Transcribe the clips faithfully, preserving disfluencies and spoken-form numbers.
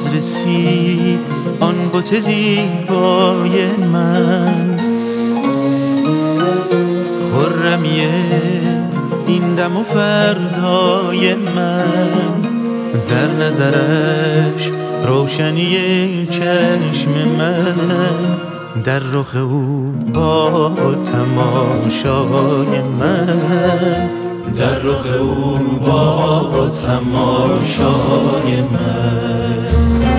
باز رسید آن بت زیبای من، خرمی این دم و فردای من، در نظرش روشنی چشم من، در رخ او با تماشای من، در رخ او با تماشای من.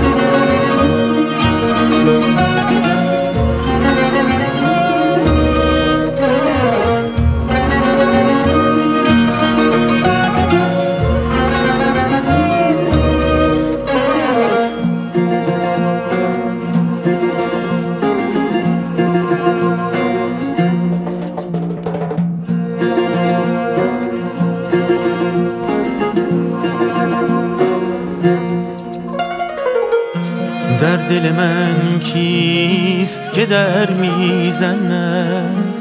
در دل من کیست که در میزند،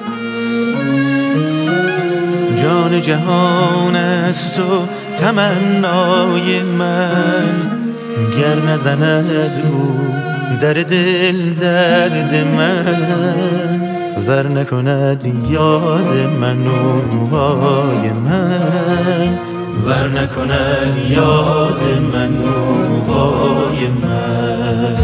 جان جهان است و تمنای من، گر نزند او در دل درد من، ور نکند یاد من و وای من، ور نکند یاد من و وای من.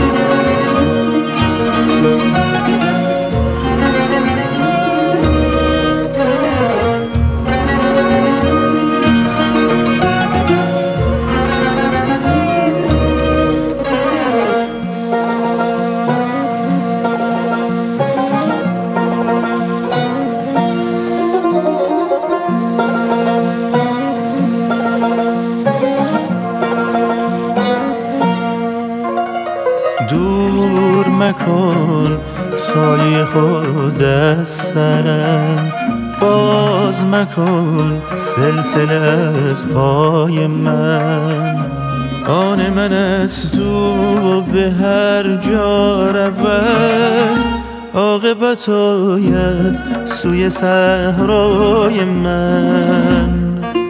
دور مکن سایه خود از سرم، باز مکن سلسله از پای من، آن من از تو به هر جا رود، عاقبت آید سوی صحرای من.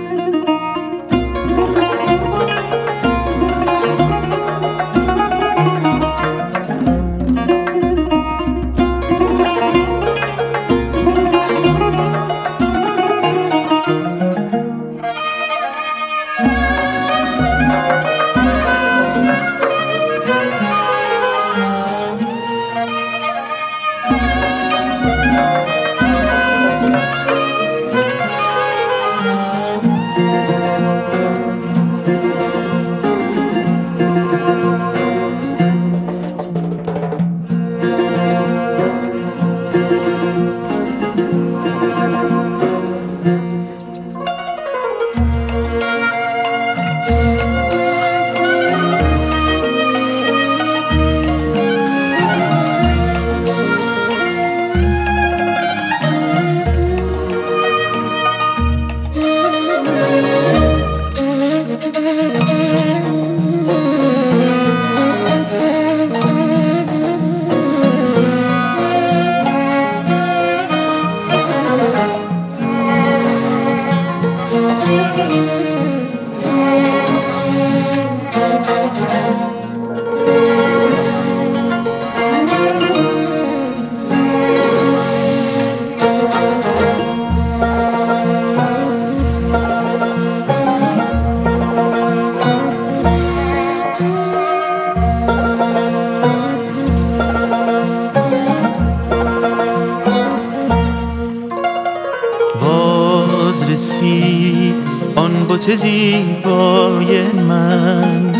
باز رسید آن بت زیبای من،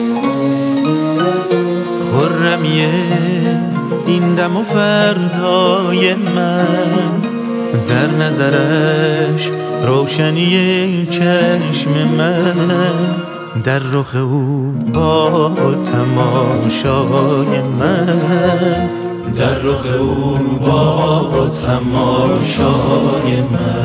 خرمی این دم و فردای من، در نظرش روشنی چشم من، در رخ او با تماشای من، در رخ او با تماشای من.